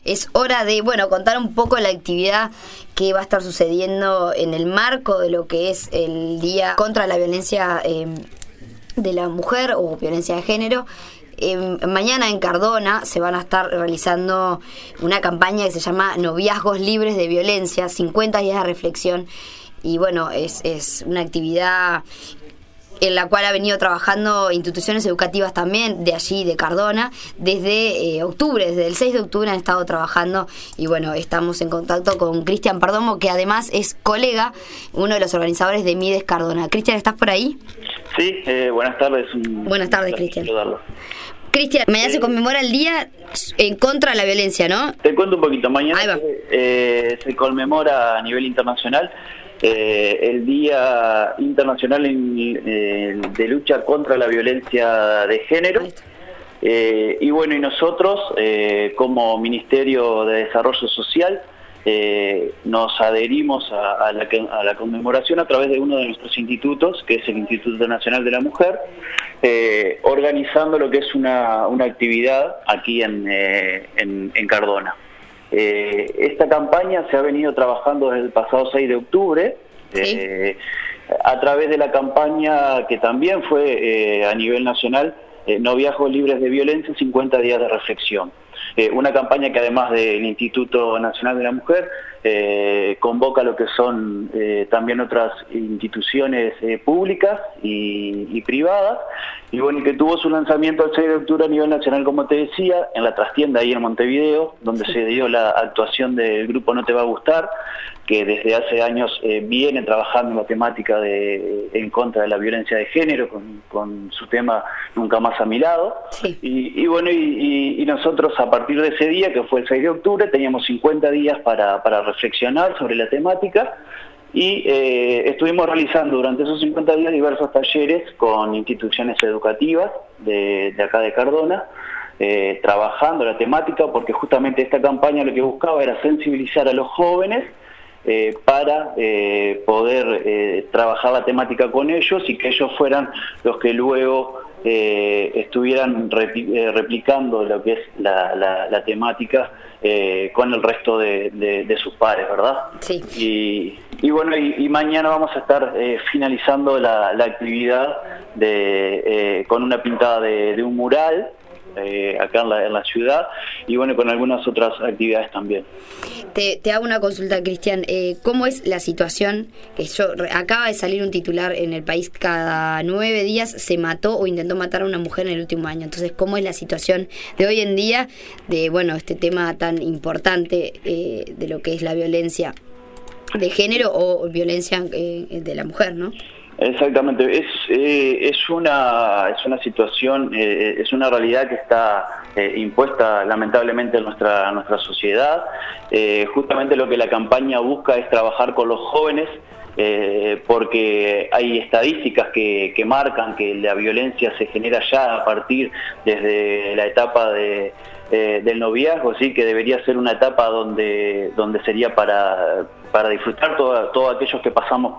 Es hora de, contar un poco la actividad que va a estar sucediendo en el marco de lo que es el Día contra la Violencia de la Mujer o Violencia de Género. Mañana en Cardona se van a estar realizando una campaña que se llama Noviazgos Libres de Violencia, 50 días de reflexión. Y es una actividad en la cual ha venido trabajando instituciones educativas también de allí, de Cardona, desde octubre, desde el 6 de octubre han estado trabajando y estamos en contacto con Cristian Perdomo, que además es colega, uno de los organizadores de Mides Cardona. Cristian, ¿estás por ahí? Sí, buenas tardes. Buenas tardes, Cristian. Cristian, mañana se conmemora el Día en contra de la Violencia, ¿no? Te cuento un poquito. Mañana se conmemora a nivel internacional el Día Internacional de Lucha contra la Violencia de Género. Y nosotros, como Ministerio de Desarrollo Social, nos adherimos a la conmemoración a través de uno de nuestros institutos, que es el Instituto Nacional de la Mujer, organizando lo que es una actividad aquí en Cardona. Esta campaña se ha venido trabajando desde el pasado 6 de octubre, ¿sí? A través de la campaña que también fue a nivel nacional, Noviazgos Libres de Violencia, 50 días de reflexión. Una campaña que además del Instituto Nacional de la Mujer convoca lo que son también otras instituciones públicas y privadas, y que tuvo su lanzamiento el 6 de octubre a nivel nacional, como te decía, en la trastienda ahí en Montevideo, donde se dio la actuación del grupo No Te Va a Gustar, que desde hace años viene trabajando en la temática en contra de la violencia de género, con su tema Nunca Más a Mi Lado. Sí. Y nosotros a partir de ese día, que fue el 6 de octubre, teníamos 50 días para reflexionar sobre la temática, y estuvimos realizando durante esos 50 días diversos talleres con instituciones educativas de acá de Cardona, trabajando la temática, porque justamente esta campaña lo que buscaba era sensibilizar a los jóvenes para poder trabajar la temática con ellos, y que ellos fueran los que luego estuvieran replicando lo que es la temática con el resto de sus pares, ¿verdad? Sí. Y mañana vamos a estar finalizando la actividad con una pintada de un mural acá en la ciudad, y con algunas otras actividades también. Te hago una consulta, Cristian. ¿Cómo es la situación? Acaba de salir un titular en El País: cada 9 días se mató o intentó matar a una mujer en el último año. Entonces, ¿cómo es la situación de hoy en día de este tema tan importante de lo que es la violencia de género o violencia de la mujer, ¿no? Exactamente, es una situación, es una realidad que está impuesta lamentablemente en nuestra sociedad. Justamente lo que la campaña busca es trabajar con los jóvenes, porque hay estadísticas que marcan que la violencia se genera ya a partir desde la etapa del noviazgo, ¿sí? Que debería ser una etapa donde sería para disfrutar todos aquellos que pasamos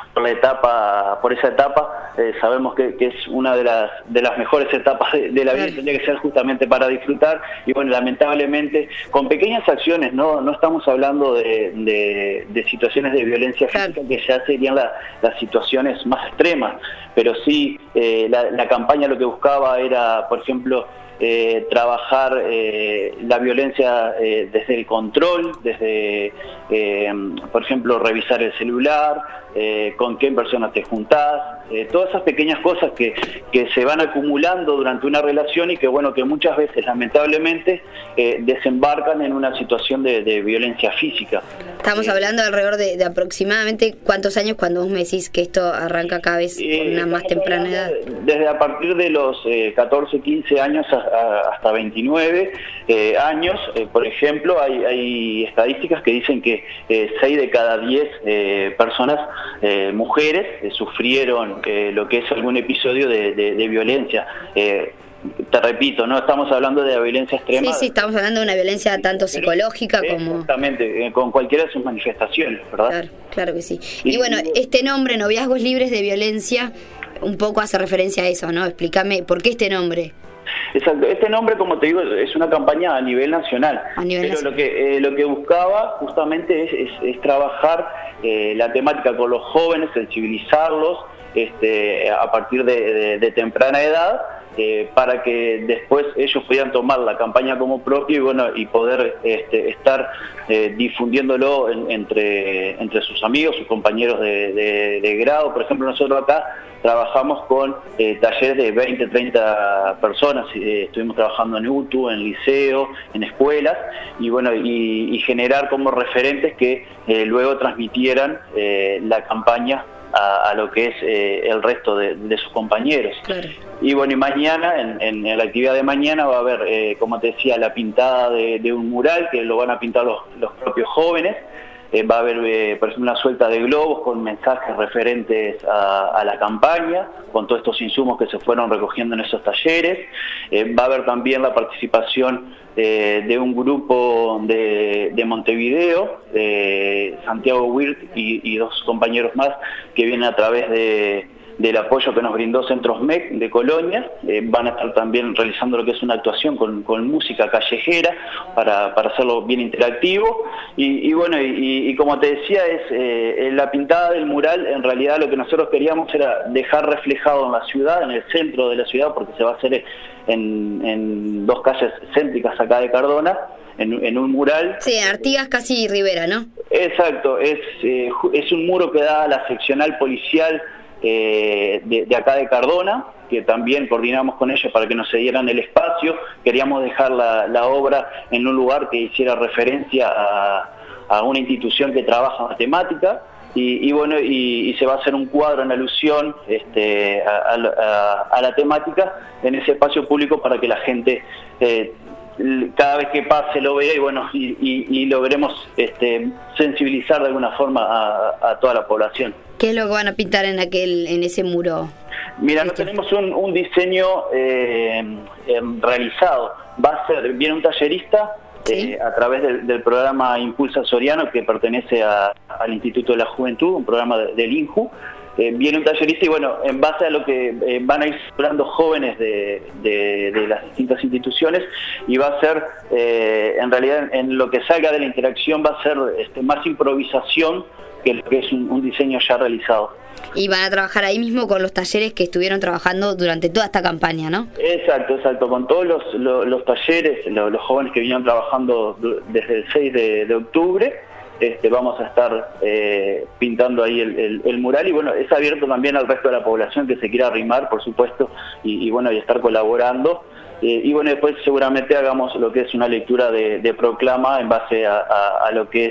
por esa etapa. Sabemos que es una de las mejores etapas de la vida, tendría que ser justamente para disfrutar, y lamentablemente con pequeñas acciones, no estamos hablando de situaciones de violencia física, que ya serían las situaciones más extremas, pero sí la campaña lo que buscaba era, por ejemplo, trabajar la violencia desde el control, desde por ejemplo revisar el celular, con qué personas te juntás, todas esas pequeñas cosas que se van acumulando durante una relación, y que muchas veces lamentablemente desembarcan en una situación de violencia física. Estamos hablando alrededor de aproximadamente ¿cuántos años, cuando vos me decís que esto arranca cada vez con una más temprana edad? Desde a partir de los 14, 15 años hasta 29 años, por ejemplo, hay estadísticas que dicen que 6 de cada 10 personas, mujeres, sufrieron lo que es algún episodio de violencia. Te repito, no estamos hablando de la violencia extrema. Sí, estamos hablando de una violencia tanto psicológica como... Exactamente, con cualquiera de sus manifestaciones, ¿verdad? Claro que sí. Y este nombre, Noviazgos Libres de Violencia, un poco hace referencia a eso, ¿no? Explícame, ¿por qué este nombre? Exacto. Este nombre, como te digo, es una campaña a nivel nacional. Pero lo que buscaba justamente es trabajar la temática con los jóvenes, sensibilizarlos a partir de temprana edad, para que después ellos pudieran tomar la campaña como propia y poder estar difundiéndolo entre sus amigos, sus compañeros de grado. Por ejemplo, nosotros acá trabajamos con talleres de 20, 30 personas, estuvimos trabajando en UTU, en liceo, en escuelas, y generar como referentes que luego transmitieran la campaña a lo que es el resto de sus compañeros. Claro. Y mañana, en la actividad de mañana, va a haber, como te decía, la pintada de un mural que lo van a pintar los propios jóvenes. Va a haber, por ejemplo, una suelta de globos con mensajes referentes a la campaña, con todos estos insumos que se fueron recogiendo en esos talleres. Va a haber también la participación de un grupo de Montevideo, Santiago Wirt y dos compañeros más que vienen a través del apoyo que nos brindó Centros MEC de Colonia. Van a estar también realizando lo que es una actuación con música callejera para hacerlo bien interactivo. Y como te decía, es la pintada del mural. En realidad lo que nosotros queríamos era dejar reflejado en la ciudad, en el centro de la ciudad, porque se va a hacer en dos calles céntricas acá de Cardona, en un mural. Sí, Artigas casi Rivera, ¿no? Exacto, es un muro que da a la seccional policial de acá de Cardona, que también coordinamos con ellos para que nos cedieran el espacio. Queríamos dejar la obra en un lugar que hiciera referencia a una institución que trabaja en la temática, y se va a hacer un cuadro en alusión a la temática en ese espacio público para que la gente cada vez que pase lo vea y logremos sensibilizar de alguna forma a toda la población. ¿Qué es lo que van a pintar en ese muro? Mira, no tenemos un diseño realizado. Viene un tallerista, ¿sí?, a través del programa Impulsa Soriano, que pertenece al Instituto de la Juventud, un programa del INJU. Viene un tallerista y en base a lo que van a ir explorando jóvenes de las distintas instituciones, y va a ser, en realidad, en lo que salga de la interacción va a ser más improvisación que lo que es un diseño ya realizado. Y van a trabajar ahí mismo con los talleres que estuvieron trabajando durante toda esta campaña, ¿no? Exacto, con todos los talleres, los jóvenes que vinieron trabajando desde el 6 de octubre. Vamos a estar pintando ahí el mural, y es abierto también al resto de la población que se quiera arrimar, por supuesto, y estar colaborando. Después seguramente hagamos lo que es una lectura de proclama en base a lo que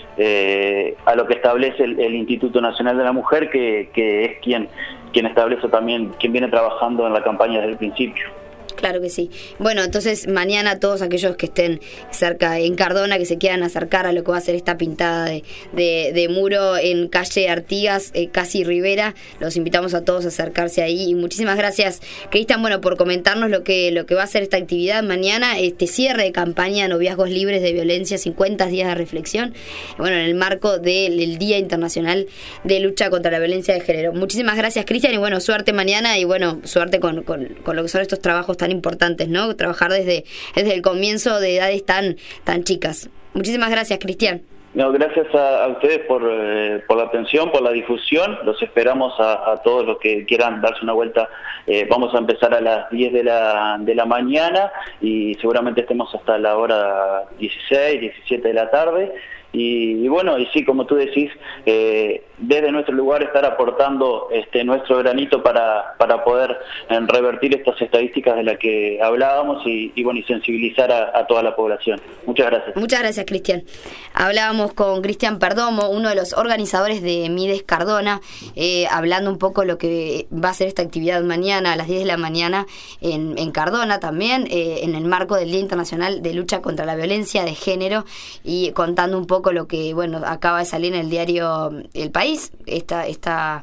es a lo que establece el Instituto Nacional de la Mujer, que es quien establece también, quien viene trabajando en la campaña desde el principio. Claro que sí. Bueno, entonces mañana todos aquellos que estén cerca en Cardona, que se quieran acercar a lo que va a ser esta pintada de muro en calle Artigas, casi Rivera, los invitamos a todos a acercarse ahí. Y muchísimas gracias, Cristian, por comentarnos lo que va a ser esta actividad mañana, este cierre de campaña Noviazgos Libres de Violencia, 50 días de reflexión, en el marco del Día Internacional de Lucha contra la Violencia de Género. Muchísimas gracias, Cristian, y suerte mañana, y suerte con lo que son estos trabajos tan importantes, ¿no? Trabajar desde el comienzo de edades tan chicas. Muchísimas gracias, Cristian. No, gracias a ustedes por la atención, por la difusión. Los esperamos a todos los que quieran darse una vuelta. Vamos a empezar a las 10 de la mañana y seguramente estemos hasta la hora 16, 17 de la tarde. Y sí, como tú decís, desde nuestro lugar estar aportando nuestro granito para poder revertir estas estadísticas de las que hablábamos y sensibilizar a toda la población. Muchas gracias. Muchas gracias, Cristian. Hablábamos con Cristian Perdomo, uno de los organizadores de Mides Cardona, hablando un poco lo que va a ser esta actividad mañana a las 10 de la mañana en Cardona también, en el marco del Día Internacional de Lucha contra la Violencia de Género, y contando un poco lo que acaba de salir en el diario El País, esta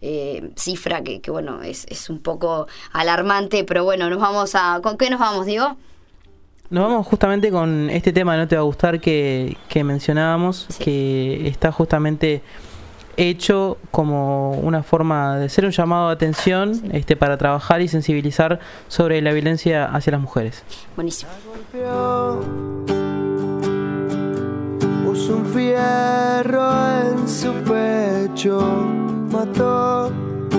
cifra que es un poco alarmante, pero nos vamos ¿con qué nos vamos, Diego? Nos vamos justamente con este tema, no te va a gustar, que mencionábamos, sí, que está justamente hecho como una forma de ser un llamado de atención para trabajar y sensibilizar sobre la violencia hacia las mujeres. Buenísimo. Puso un fierro en su pecho, mató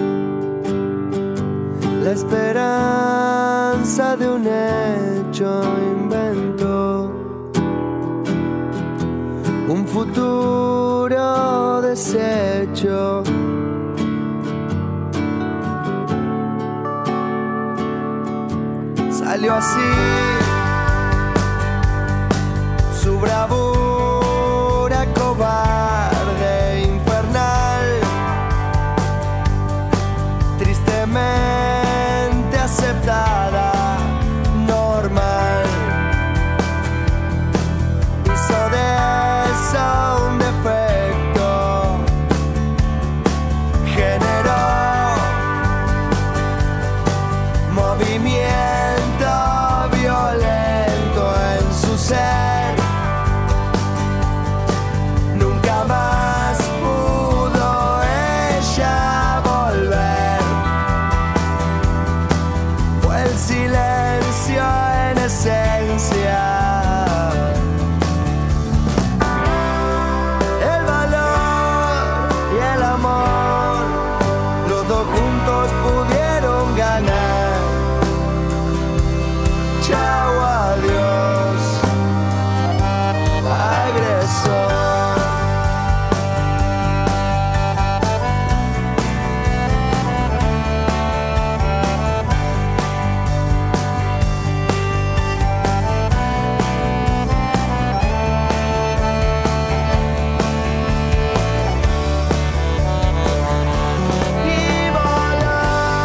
la esperanza de un hecho, inventó un futuro deshecho. Salió así su bravura cobarde, infernal, tristemente aceptada, normal. Hizo de eso un defecto, generó movimiento violento en su ser. Nunca más pudo ella volver. Fue el silencio en esencia. El valor y el amor, los dos juntos pudieron ganar. Chao, adiós, agresor. Y voló,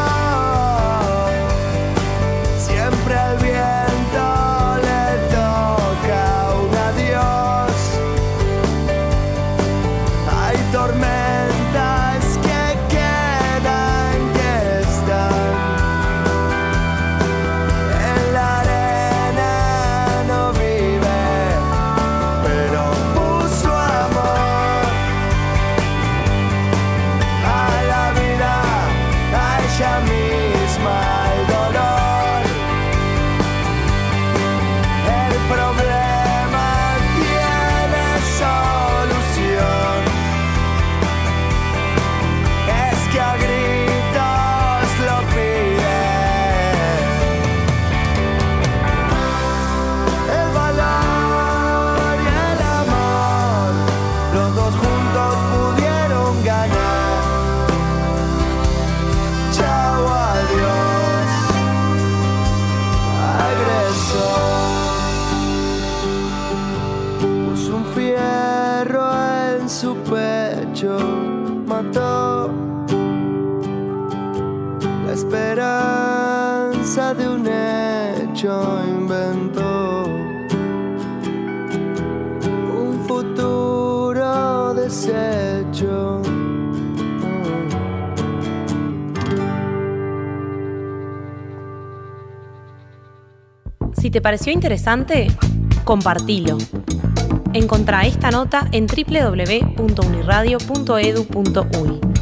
siempre al viento le toca un adiós. Hay tormentas que quedan, que están en la arena, no vive, pero puso amor a la vida, a ella misma, al dolor. El problema tiene solución, es que a gritos lo pide. El valor y el amor, los dos juntos pudieron ganar. Chao, adiós, agresor. Puso un fierro en su pecho, mató la esperanza de un hecho, inventó un futuro deshecho. Si te pareció interesante, compartilo. Encontrá esta nota en www.uniradio.edu.uy.